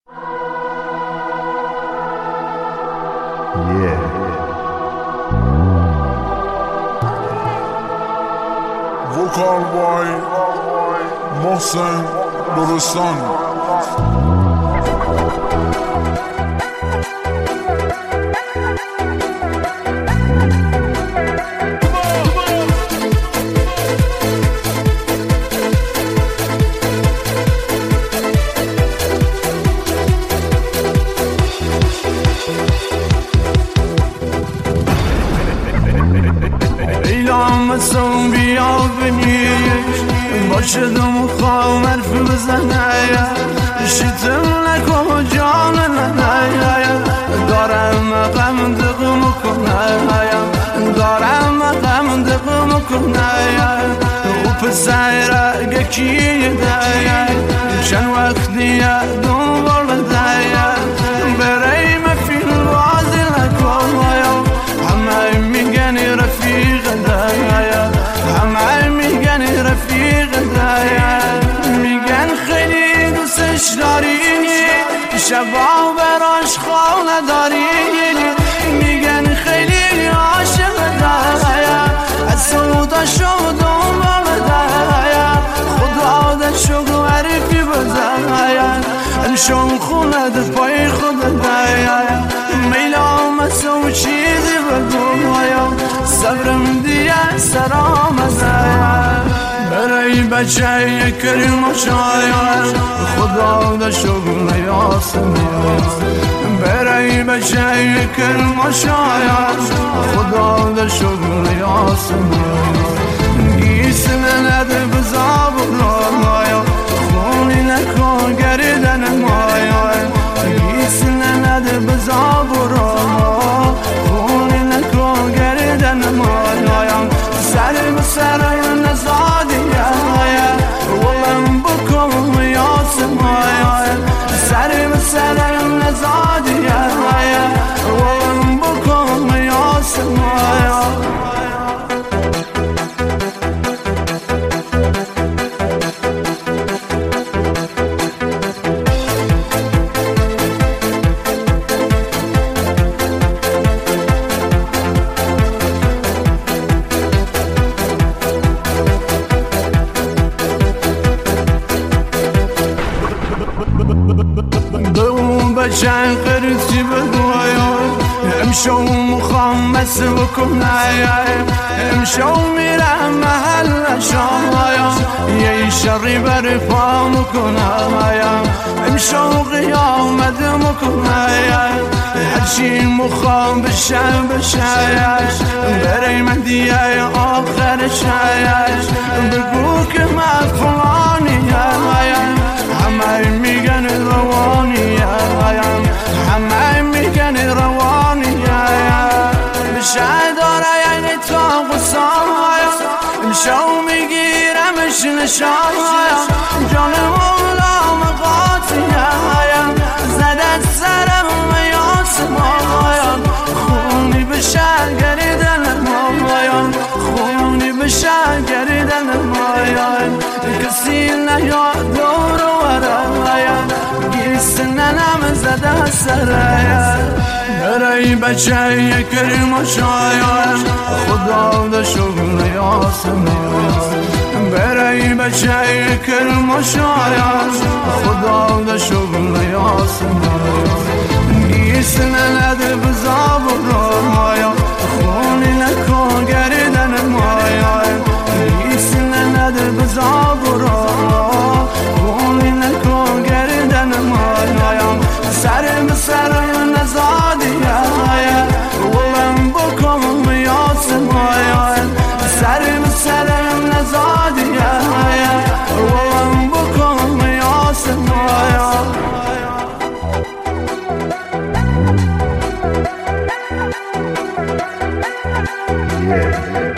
وکال بای محسن درستان. سو بیا بنیش باشدم و خوام حرف بزنه شتم نکن جان ننه دارم غم دقم کنه دارم غم دقم کنه و پسر گکی ده چند وقت دیگه دنبال ده برای مفیل بازی نکن همه میگن رفیق دایا همه میگن رفیق دایا میگن خیلی دوستش داری شبا براش خواه نداری میگن خیلی عاشق دایا از سودا شدم دایا خدا دشو عرفی بزایا انشون خونت پای خود دایا میلام سو چیزی بگویم صبرم دیگه سرام ازایم برای بچه کریم و شاید خدا دا شغل یاسم برای بچه کریم و شاید خدا دا شغل یاسم گیسن نده بزاب رایا خونی نکن گردن مایا گیسن نده بزاب رایا خونی نکن گردن مایا سر بسر نزادی ولم بکن یاسم سر بسر نزادی ولم بکن یاسم بچه قرصی بگویم امشو مخمس بکنایم امشو میرم محل شایم یه شری بر پا مکنایم امشو قیامت مکنایم هرچی مخم بشه برای من دیگه آخر شاید بگو که من فلانیم همه میگن روانی همه میگن روانی بشه داره یعنی تا قصایم امشو میگیرمش نشایم جان مولا مقاطیم زدت سرم یاسمایم خونی بشه گریدن مایم خونی بشه گریدن مایم کسی نیاد دور ورایم گیسننم زده سرایم برای بچه کریم و شایم خدا دا شغل یاسم برای بچه کریم و شایم خدا دا شغل یاسم گیسننده بزاب رایم خونی نکن گردن مایم گیسننده بزاب رایم خونی نکن گردن مایم سرم نزادی ولم بکن یاسم سرم نزادی ولم بکن یاسم Yeah.